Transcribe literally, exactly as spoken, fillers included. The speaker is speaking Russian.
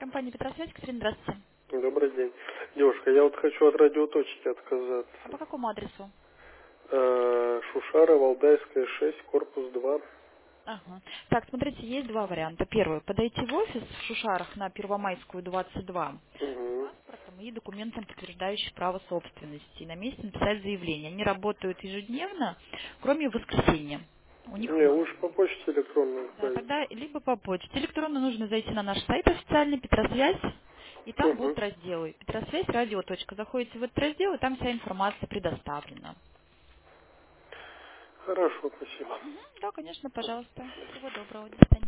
Компания Петросвязь, Катерина, здравствуйте. Добрый день. Девушка, я вот хочу от радиоточки А отказаться. по какому адресу? Э, Шушара, Валдайская, шесть, корпус два. Ага. Так, смотрите, есть два варианта. Первый, подойти в офис в Шушарах на Первомайскую, двадцать два, с Угу. паспортом и документом, подтверждающим право собственности. И на месте написать заявление. Они работают ежедневно, кроме воскресенья. У них Не, лучше по выходной. почте электронной Да, отправить. тогда либо по почте. Электронно нужно зайти на наш сайт официальный Петросвязь, и там Угу. будут разделы. Петросвязь, радио. Точка. Заходите в этот раздел, и там вся информация предоставлена. Хорошо, спасибо. Мгм. Да, конечно, пожалуйста. Всего доброго. До свидания.